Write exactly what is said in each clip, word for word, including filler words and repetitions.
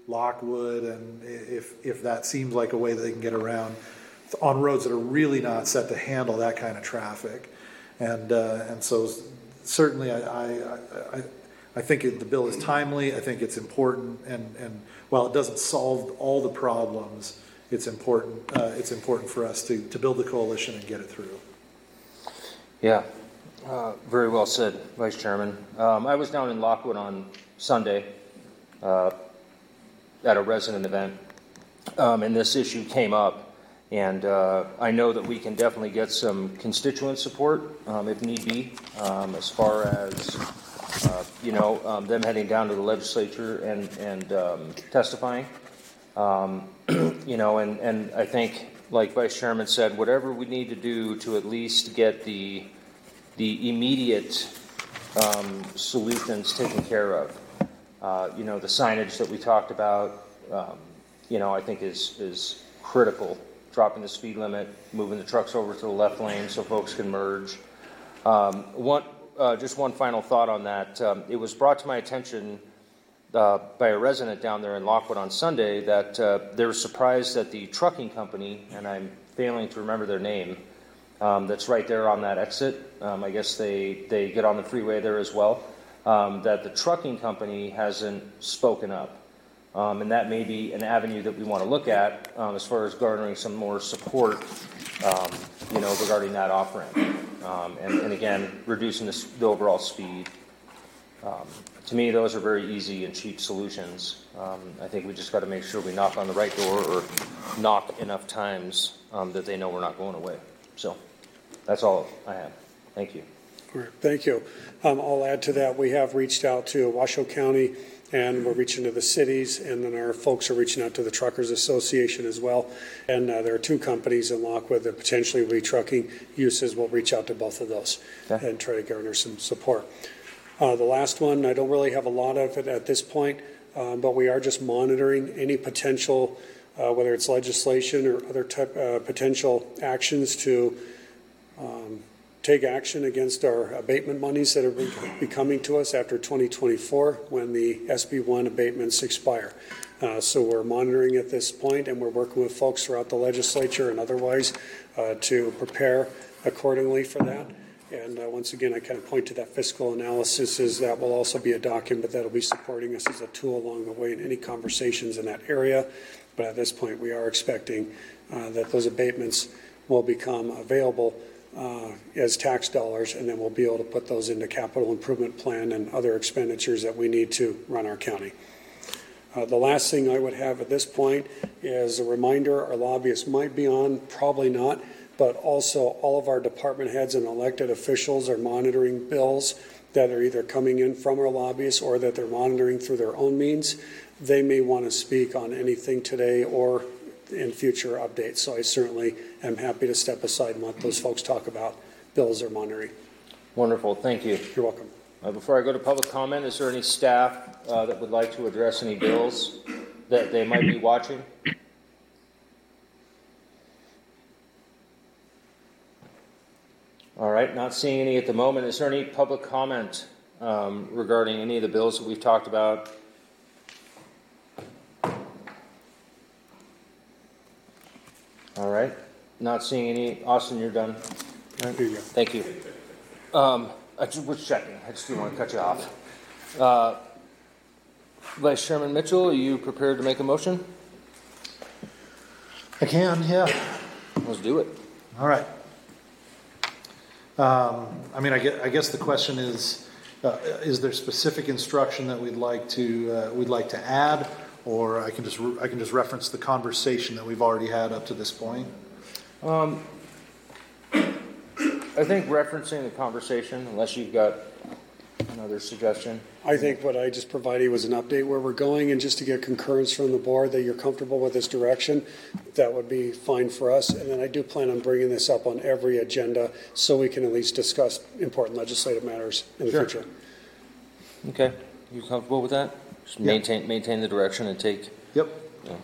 Lockwood, and if if that seems like a way that they can get around on roads that are really not set to handle that kind of traffic. And uh, and so certainly I, I, I, I think it, the bill is timely. I think it's important, and, and while it doesn't solve all the problems, it's important uh, it's important for us to, to build the coalition and get it through. Yeah, uh, very well said, Vice Chairman. Um, I was down in Lockwood on Sunday uh, at a resident event, um, and this issue came up. And uh, I know that we can definitely get some constituent support, um, if need be, um, as far as, uh, you know, um, them heading down to the legislature and, and um, testifying. Um, you know, and, and I think, like Vice Chairman said, whatever we need to do to at least get the, the immediate um, solutions taken care of. Uh, you know, the signage that we talked about, um, you know, I think is, is critical. Dropping the speed limit, moving the trucks over to the left lane so folks can merge. Um, one, uh, just one final thought on that. Um, it was brought to my attention uh, by a resident down there in Lockwood on Sunday that uh, they were surprised that the trucking company, and I'm failing to remember their name, um, that's right there on that exit. Um, I guess they, they get on the freeway there as well, um, that the trucking company hasn't spoken up. Um, and that may be an avenue that we want to look at um, as far as garnering some more support, um, you know, regarding that off-ramp. Um, and, and again, reducing the, the overall speed. Um, to me, those are very easy and cheap solutions. Um, I think we just got to make sure we knock on the right door or knock enough times um, that they know we're not going away. So that's all I have. Thank you. All right, thank you. Um, I'll add to that. We have reached out to Washoe County, and we're reaching to the cities, and then our folks are reaching out to the Truckers Association as well. And uh, there are two companies in Lockwood that potentially will be trucking uses. We'll reach out to both of those okay. and try to garner some support. Uh, the last one, I don't really have a lot of it at this point, um, but we are just monitoring any potential, uh, whether it's legislation or other type, uh, potential actions to um, take action against our abatement monies that are be coming to us after twenty twenty-four when the S B one abatements expire. Uh, so we're monitoring at this point, and we're working with folks throughout the legislature and otherwise uh, to prepare accordingly for that. And uh, once again, I kind of point to that fiscal analysis as that will also be a document that will be supporting us as a tool along the way in any conversations in that area. But at this point, we are expecting uh, that those abatements will become available Uh, as tax dollars, and then we'll be able to put those into capital improvement plan and other expenditures that we need to run our county. Uh, the last thing I would have at this point is a reminder: our lobbyists might be on, probably not, but also all of our department heads and elected officials are monitoring bills that are either coming in from our lobbyists or that they're monitoring through their own means. They may want to speak on anything today or in future updates. So I certainly am happy to step aside and let those folks talk about bills they're monitoring. Wonderful. Thank you. You're welcome. Uh, before I go to public comment, is there any staff uh, that would like to address any bills that they might be watching? All right. Not seeing any at the moment. Is there any public comment um, regarding any of the bills that we've talked about? All right. Not seeing any. Austin, you're done. Right, here you go. Thank you. Um, I just was checking. I just didn't want to cut you off. Uh, Vice Chairman Mitchell, are you prepared to make a motion? I can, yeah. Let's do it. All right. Um, I mean, I guess, I guess the question is, uh, is there specific instruction that we'd like to uh, we'd like to add? Or I can just re- I can just reference the conversation that we've already had up to this point. Um, I think referencing the conversation, unless you've got another suggestion. I think what I just provided was an update where we're going, and just to get concurrence from the board that you're comfortable with this direction, that would be fine for us. And then I do plan on bringing this up on every agenda so we can at least discuss important legislative matters in the sure. future. Okay. You comfortable with that? Just yep. maintain maintain the direction and take. Yep. Yeah.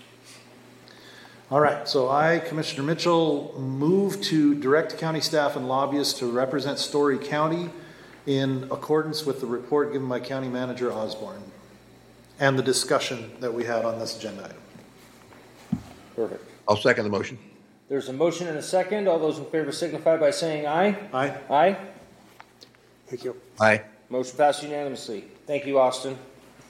All right. So I, Commissioner Mitchell, move to direct county staff and lobbyists to represent Story County in accordance with the report given by County Manager Osborne. and the discussion that we had on this agenda item. Perfect. I'll second the motion. There's a motion and a second. All those in favor signify by saying aye. Aye. Aye. Thank you. Aye. Motion passed unanimously. Thank you, Austin.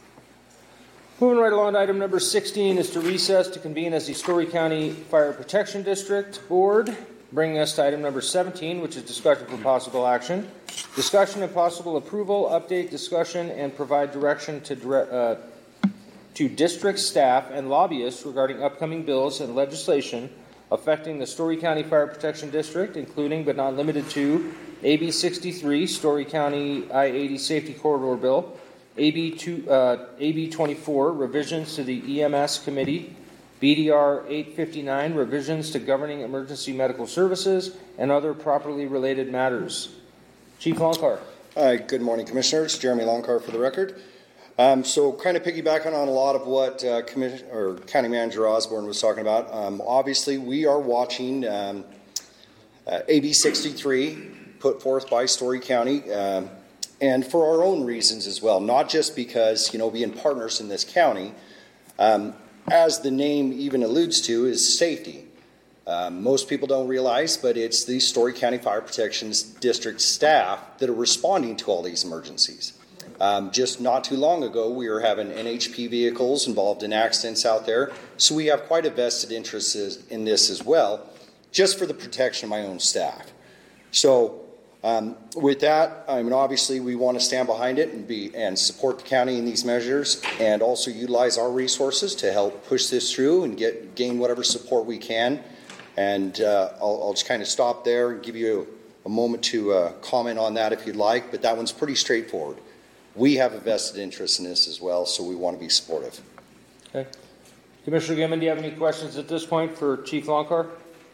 Moving right along to item number sixteen is to recess to convene as the Story County Fire Protection District Board, bringing us to item number seventeen, which is discussion for possible action. Discussion and possible approval, update discussion, and provide direction to dire- uh, to district staff and lobbyists regarding upcoming bills and legislation affecting the Story County Fire Protection District, including but not limited to A B sixty-three, Story County I eighty Safety Corridor Bill, A B two, uh, A B twenty-four, revisions to the E M S Committee, B D R eight fifty-nine, revisions to governing emergency medical services, and other properly related matters. Chief Longcar. Hi, good morning, Commissioners. Jeremy Longcar for the record. Um, so kind of piggybacking on a lot of what uh, Commission or County Manager Osborne was talking about, um, obviously we are watching um, uh, A B sixty-three put forth by Story County, um, and for our own reasons as well, not just because, you know, being partners in this county, um, as the name even alludes to, is safety. Um, most people don't realize, but it's the Story County Fire Protection District staff that are responding to all these emergencies. Um, just not too long ago, we were having N H P vehicles involved in accidents out there, so we have quite a vested interest in this as well, just for the protection of my own staff. So um, with that, I mean, obviously we want to stand behind it and be and support the county in these measures, and also utilize our resources to help push this through and get gain whatever support we can. And uh, I'll, I'll just kind of stop there and give you a, a moment to uh, comment on that if you'd like, but that one's pretty straightforward. We have a vested interest in this as well, so we want to be supportive. Okay. Commissioner Gimmon, do you have any questions at this point for Chief Longcar?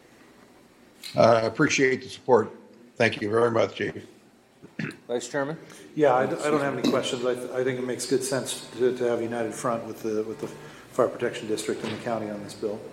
I uh, appreciate the support. Thank you very much, Chief. Vice Chairman? Yeah, I, d- I don't have any questions. I, th- I think it makes good sense to, to have a united front with the with the Fire Protection District and the county on this bill.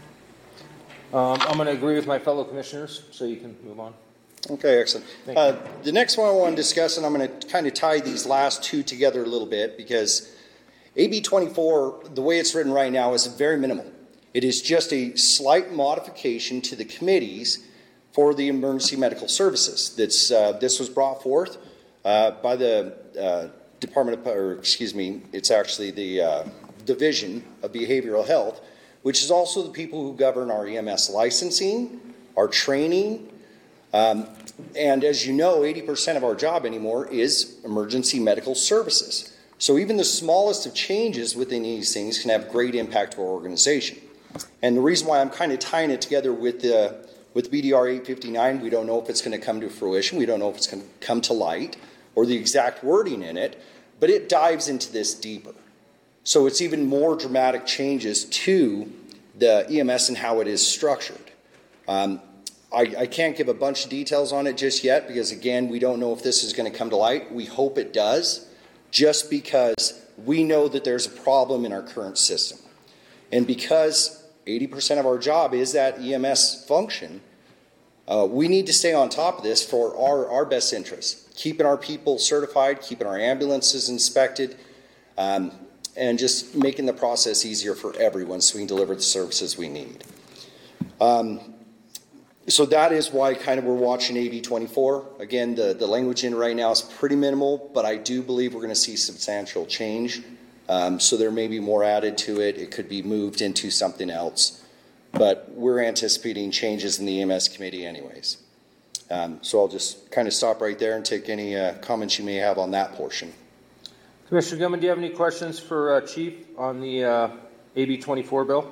Um, I'm going to agree with my fellow commissioners, so you can move on. Okay, excellent. Uh, the next one I want to discuss, and I'm going to kind of tie these last two together a little bit, because A B twenty-four, the way it's written right now, is very minimal. It is just a slight modification to the committees for the emergency medical services. That's uh, this was brought forth uh, by the uh, Department of, or excuse me, it's actually the uh, Division of Behavioral Health, which is also the people who govern our E M S licensing, our training. Um, and as you know, eighty percent of our job anymore is emergency medical services. So even the smallest of changes within these things can have great impact to our organization. And the reason why I'm kind of tying it together with the with B D R eight fifty-nine, we don't know if it's going to come to fruition. We don't know if it's going to come to light or the exact wording in it, but it dives into this deeper. So it's even more dramatic changes to the E M S and how it is structured. Um, I, I can't give a bunch of details on it just yet because, again, we don't know if this is going to come to light. We hope it does, just because we know that there's a problem in our current system. And because eighty percent of our job is that E M S function, uh, we need to stay on top of this for our, our best interests, keeping our people certified, keeping our ambulances inspected, um, and just making the process easier for everyone so we can deliver the services we need. Um, so that is why kind of we're watching A B twenty-four. Again, the, the language in right now is pretty minimal, but I do believe we're going to see substantial change. Um, so there may be more added to it. It could be moved into something else. But we're anticipating changes in the E M S committee anyways. Um, so I'll just kind of stop right there and take any uh, comments you may have on that portion. Commissioner Gilman, do you have any questions for uh, Chief on the uh, A B twenty-four bill?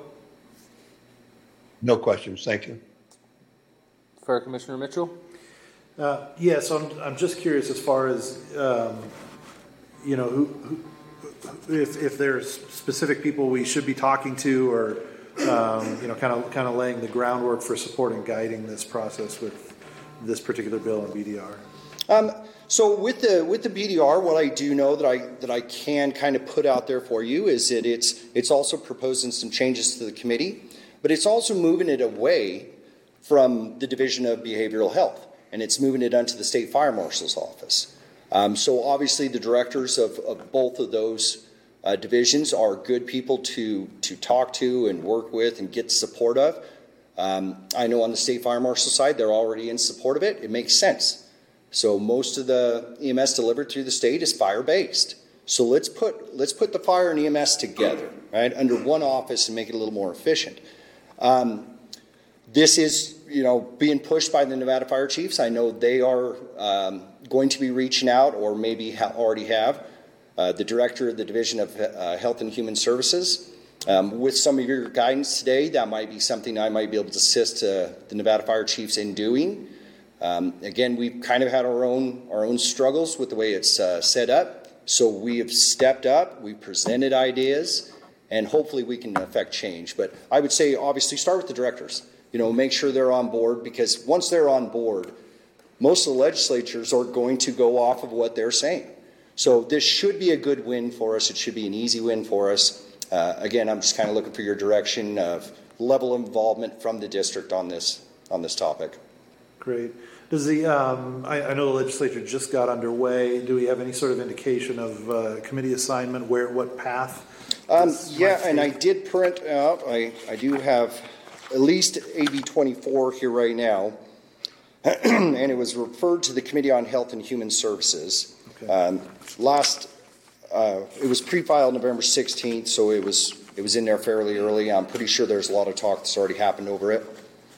No questions. Thank you. Fire Commissioner Mitchell? Uh, yeah, so I'm, I'm just curious as far as, um, you know, who, who, if, if there's specific people we should be talking to or, um, you know, kind of kind of laying the groundwork for support and guiding this process with this particular bill and B D R. Um, so with the with the B D R, what I do know that I that I can kind of put out there for you is that it's it's also proposing some changes to the committee, but it's also moving it away from the Division of Behavioral Health, and it's moving it onto the State Fire Marshal's office. Um, so obviously the directors of, of both of those uh, divisions are good people to, to talk to and work with and get support of. Um, I know on the state fire marshal side, they're already in support of it. It makes sense. So most of the E M S delivered through the state is fire-based. So let's put let's put the fire and E M S together, right, under one office and make it a little more efficient. Um, this is, you know, being pushed by the Nevada Fire Chiefs. I know they are um, going to be reaching out, or maybe ha- already have, uh, the director of the Division of uh, Health and Human Services. Um, with some of your guidance today, that might be something I might be able to assist uh, the Nevada Fire Chiefs in doing. Um, again, we've kind of had our own our own struggles with the way it's uh, set up. So we have stepped up, we presented ideas, and hopefully we can affect change. But I would say, obviously, start with the directors. You know, make sure they're on board, because once they're on board, most of the legislatures are going to go off of what they're saying. So this should be a good win for us. It should be an easy win for us. Uh, again, I'm just kind of looking for your direction of level of involvement from the district on this on this topic. Great. Does the um, I, I know the legislature just got underway. Do we have any sort of indication of uh, committee assignment, where what path? Um, yeah, and I did print out. I I do have at least A B twenty-four here right now, and it was referred to the Committee on Health and Human Services. Okay. Um, last. Uh, it was pre-filed November sixteenth, so it was it was in there fairly early. I'm pretty sure there's a lot of talk that's already happened over it.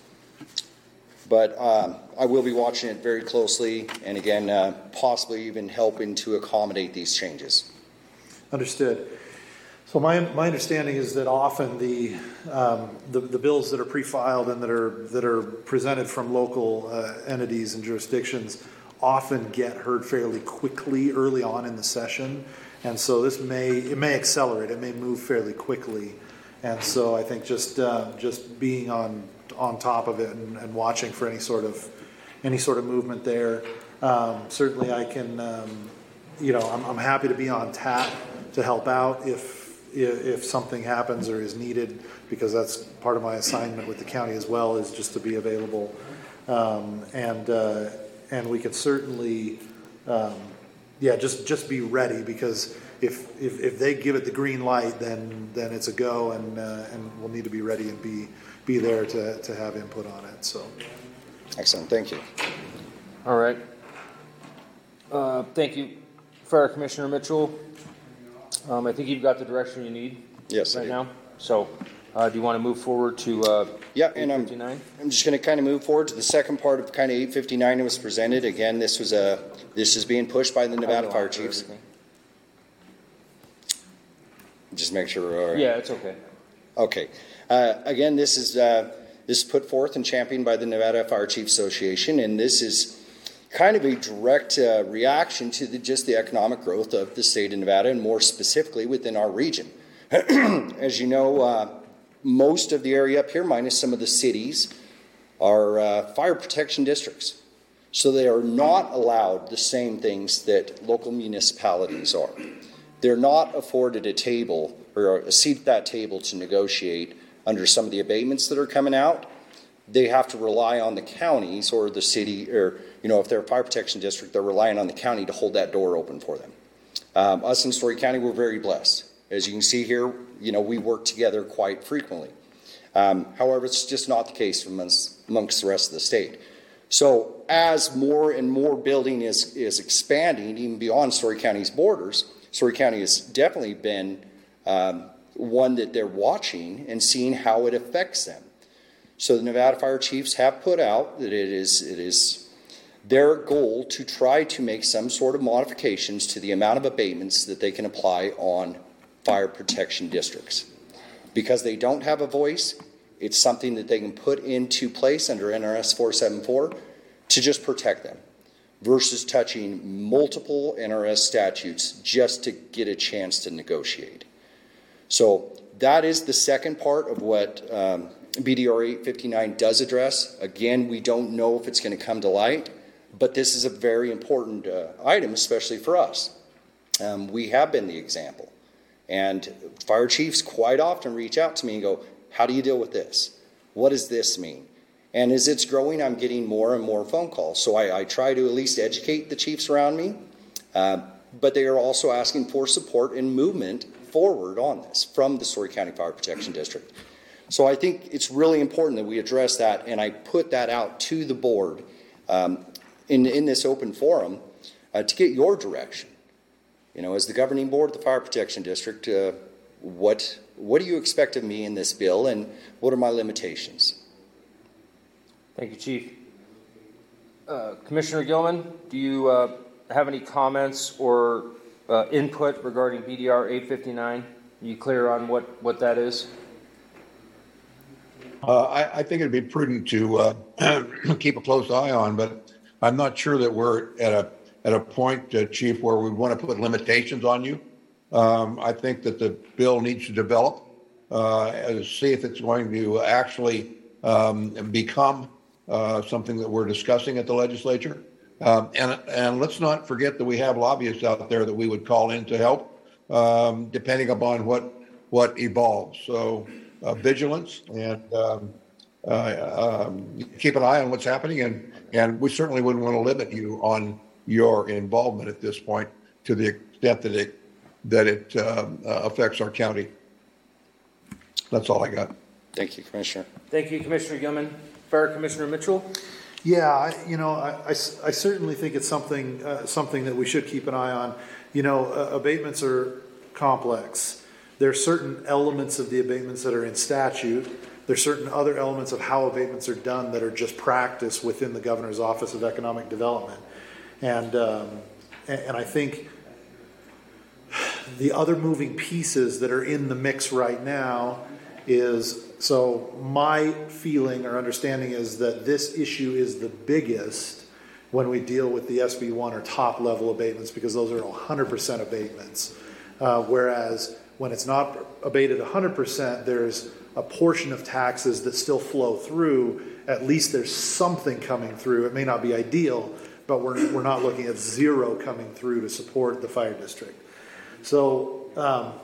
But um, I will be watching it very closely, and again, uh, possibly even helping to accommodate these changes. Understood. So my my understanding is that often the um, the, the bills that are pre-filed and that are that are presented from local uh, entities and jurisdictions often get heard fairly quickly early on in the session. And so this may, it may accelerate, it may move fairly quickly. And so I think just uh, just being on on top of it and, and watching for any sort of any sort of movement there. Um, certainly I can, um, you know, I'm, I'm happy to be on tap to help out if, if if something happens or is needed, because that's part of my assignment with the county as well, is just to be available. Um, and uh, and we could certainly um, Yeah, just just be ready, because if, if if they give it the green light, then then it's a go, and uh, and we'll need to be ready and be be there to, to have input on it. So, excellent, thank you. All right. Uh, thank you, Fire Commissioner Mitchell. Um, I think you've got the direction you need. Yes, right I do. now. So, uh, do you want to move forward to uh, yeah, and I'm I'm just going to kind of move forward to the second part of kind of eight fifty-nine that was presented. Again, this was a this is being pushed by the Nevada Fire Chiefs. Just make sure we're all right. Yeah, it's okay. Okay. Uh, again, this is uh, this is put forth and championed by the Nevada Fire Chiefs Association, and this is kind of a direct uh, reaction to the, just the economic growth of the state of Nevada, and more specifically within our region. As you know, uh, most of the area up here, minus some of the cities, are uh, fire protection districts. So they are not allowed the same things that local municipalities are. They're not afforded a table or a seat at that table to negotiate under some of the abatements that are coming out. They have to rely on the counties or the city, or, you know, if they're a fire protection district, they're relying on the county to hold that door open for them. Um, us in Story County, we're very blessed. As you can see here, you know, we work together quite frequently. Um, however, it's just not the case amongst, amongst the rest of the state. So as more and more building is, is expanding, even beyond Story County's borders, Story County has definitely been um, one that they're watching and seeing how it affects them. So the Nevada Fire Chiefs have put out that it is, it is their goal to try to make some sort of modifications to the amount of abatements that they can apply on fire protection districts. Because they don't have a voice, it's something that they can put into place under N R S four seventy-four to just protect them, versus touching multiple N R S statutes just to get a chance to negotiate. So that is the second part of what um, B D R eight fifty-nine does address. Again, we don't know if it's going to come to light, but this is a very important uh, item, especially for us. Um, we have been the example. And fire chiefs quite often reach out to me and go, how do you deal with this? What does this mean? And as it's growing, I'm getting more and more phone calls. So I, I try to at least educate the chiefs around me. Uh, but they are also asking for support and movement forward on this from the Story County Fire Protection District. So I think it's really important that we address that, and I put that out to the board um, in, in this open forum uh, to get your direction. You know, as the governing board of the Fire Protection District, uh, what, what do you expect of me in this bill, and what are my limitations? Thank you, Chief. Uh, Commissioner Gilman, do you uh, have any comments or uh, input regarding B D R eight fifty-nine? Are you clear on what, what that is? Uh, I, I think it'd be prudent to uh, keep a close eye on, but I'm not sure that we're at a at a point, uh, Chief, where we want to put limitations on you. Um, I think that the bill needs to develop, uh, and see if it's going to actually um, become uh, something that we're discussing at the legislature. Um, and and let's not forget that we have lobbyists out there that we would call in to help, um, depending upon what what evolves. So. Uh, vigilance and um, uh, um, keep an eye on what's happening, and, and we certainly wouldn't want to limit you on your involvement at this point to the extent that it that it um, uh, affects our county. That's all I got. Thank you, Commissioner. Thank you, Commissioner Gilman. Fire Commissioner Mitchell. Yeah, I, you know, I, I, I certainly think it's something uh, something that we should keep an eye on. You know, uh, abatements are complex. There are certain elements of the abatements that are in statute. There are certain other elements of how abatements are done that are just practice within the Governor's Office of Economic Development. And, um, and, and I think the other moving pieces that are in the mix right now is, so my feeling or understanding is that this issue is the biggest when we deal with the S B one or top level abatements, because those are one hundred percent abatements. Uh, whereas when it's not abated one hundred percent, there's a portion of taxes that still flow through. At least there's something coming through. It may not be ideal, but we're, we're not looking at zero coming through to support the fire district. So um,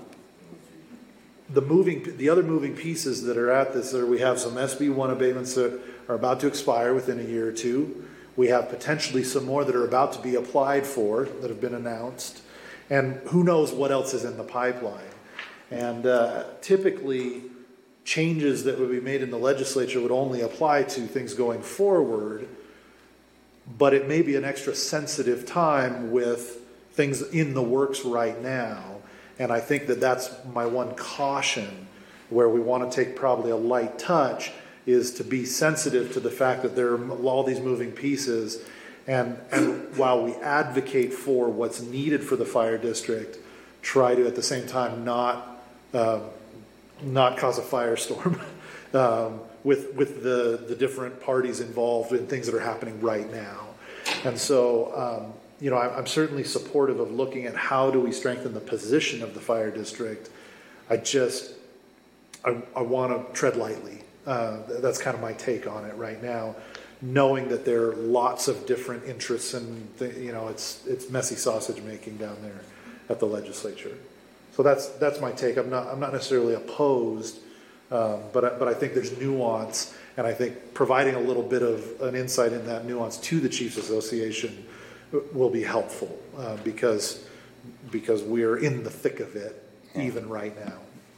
the moving, the other moving pieces that are at this are, we have some S B one abatements that are about to expire within a year or two. We have potentially some more that are about to be applied for that have been announced. And who knows what else is in the pipeline. And uh, typically, changes that would be made in the legislature would only apply to things going forward, but it may be an extra sensitive time with things in the works right now. And I think that that's my one caution, where we want to take probably a light touch, is to be sensitive to the fact that there are all these moving pieces. And, and while we advocate for what's needed for the fire district, try to at the same time not uh, not cause a firestorm um, with with the the different parties involved in things that are happening right now. And so, um, you know, I, I'm certainly supportive of looking at how do we strengthen the position of the fire district. I just I, I want to tread lightly. Uh, that's kind of my take on it right now, knowing that there are lots of different interests, and th- you know, it's it's messy sausage making down there at the legislature. So that's that's my take. I'm not I'm not necessarily opposed, um, but I, but I think there's nuance, and I think providing a little bit of an insight in that nuance to the Chiefs Association will be helpful, uh, because because we're in the thick of it even right now.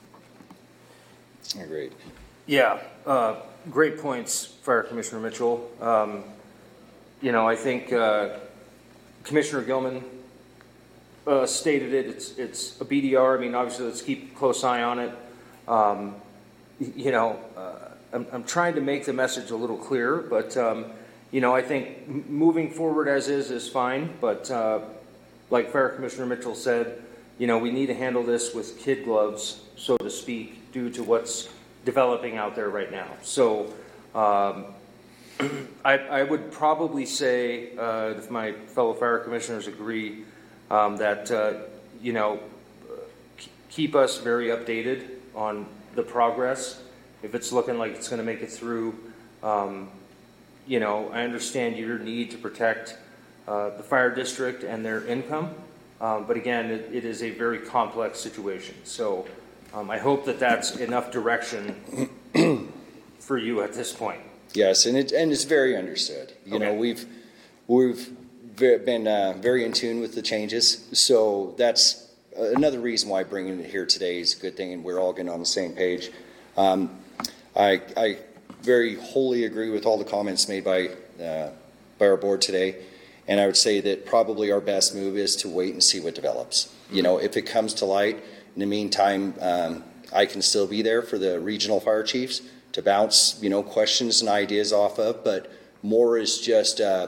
Agreed. Yeah, uh, great points, Fire Commissioner Mitchell. Um, you know, I think uh, Commissioner Gilman uh, stated it. It's it's a B D R. I mean, obviously, let's keep a close eye on it. Um, you know, uh, I'm, I'm trying to make the message a little clearer, but um, you know, I think moving forward as is is fine. But uh, like Fire Commissioner Mitchell said, you know, we need to handle this with kid gloves, so to speak, due to what's developing out there right now. So um, I, I would probably say, uh, if my fellow fire commissioners agree, um, that, uh, you know, keep us very updated on the progress. If it's looking like it's going to make it through, um, you know, I understand your need to protect uh, the fire district and their income. Um, but again, it, it is a very complex situation. So Um, I hope that that's enough direction for you at this point. Yes, and it and it's very understood. You Okay. know, we've we've ve- been uh, very in tune with the changes, so that's another reason why bringing it here today is a good thing, and we're all getting on the same page. Um, I, I very wholly agree with all the comments made by, uh, by our board today, and I would say that probably our best move is to wait and see what develops. You know, if it comes to light, in the meantime, um, I can still be there for the regional fire chiefs to bounce, you know, questions and ideas off of, but more is just uh,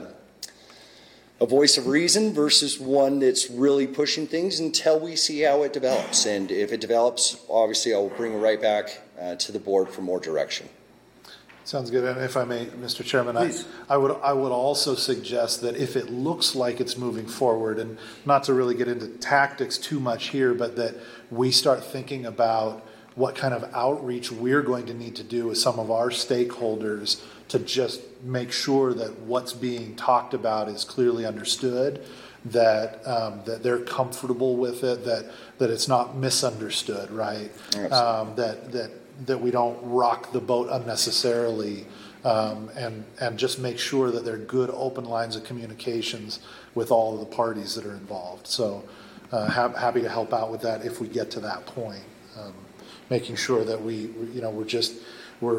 a voice of reason versus one that's really pushing things until we see how it develops. And if it develops, obviously I'll bring it right back uh, to the board for more direction. Sounds good. And if I may, Mister Chairman, I, I would I would also suggest that if it looks like it's moving forward, and not to really get into tactics too much here, but that we start thinking about what kind of outreach we're going to need to do with some of our stakeholders to just make sure that what's being talked about is clearly understood, that um, that they're comfortable with it, that that it's not misunderstood, right? Um, that that that we don't rock the boat unnecessarily, um, and and just make sure that there are good open lines of communications with all of the parties that are involved. So uh, ha- happy to help out with that if we get to that point. Um, making sure that we, you know, we're just, we're,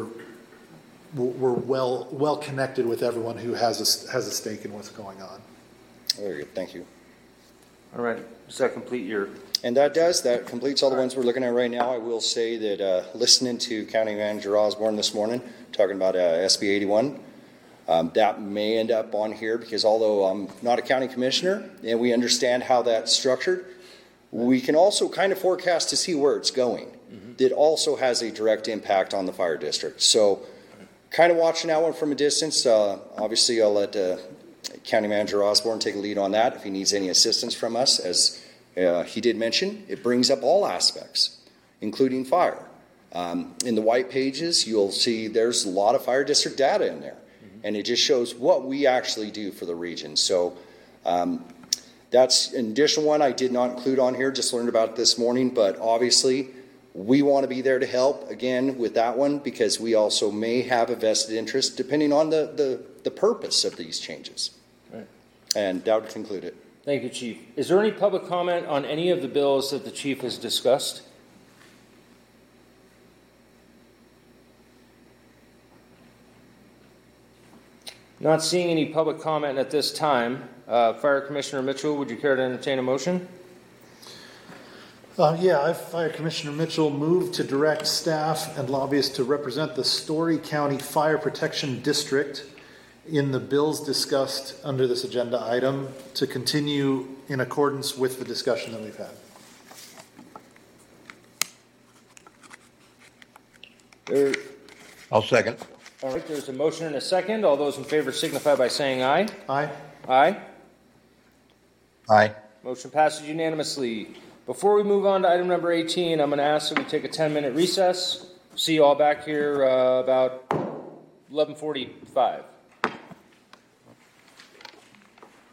we're well, well connected with everyone who has a, has a stake in what's going on. Very good, thank you. All right, does that complete your? And that does, that completes all the ones we're looking at right now. I will say that uh, listening to County Manager Osborne this morning, talking about uh, S B eighty-one, um, that may end up on here because although I'm not a county commissioner and we understand how that's structured, we can also kind of forecast to see where it's going. Mm-hmm. That also has a direct impact on the fire district. So kind of watching that one from a distance. Uh, obviously, I'll let uh, County Manager Osborne take a lead on that if he needs any assistance from us. As uh, he did mention, it brings up all aspects, including fire. Um, in the white pages, you'll see there's a lot of fire district data in there. Mm-hmm. And it just shows what we actually do for the region. So um, that's an additional one I did not include on here, just learned about it this morning, but obviously we want to be there to help again with that one because we also may have a vested interest depending on the, the, the purpose of these changes. Right. And that would conclude it. Thank you, Chief. Is there any public comment on any of the bills that the Chief has discussed? Not seeing any public comment at this time. Uh, Fire Commissioner Mitchell, would you care to entertain a motion? Uh, yeah, I, Fire Commissioner Mitchell, moved to direct staff and lobbyists to represent the Story County Fire Protection District in the bills discussed under this agenda item to continue in accordance with the discussion that we've had. There, I'll second. all right, there's a motion and a second. All those in favor signify by saying aye. Aye. Aye. Aye. Motion passes unanimously. Before we move on to item number eighteen, I'm going to ask that we take a ten-minute recess. See you all back here uh, about eleven forty-five.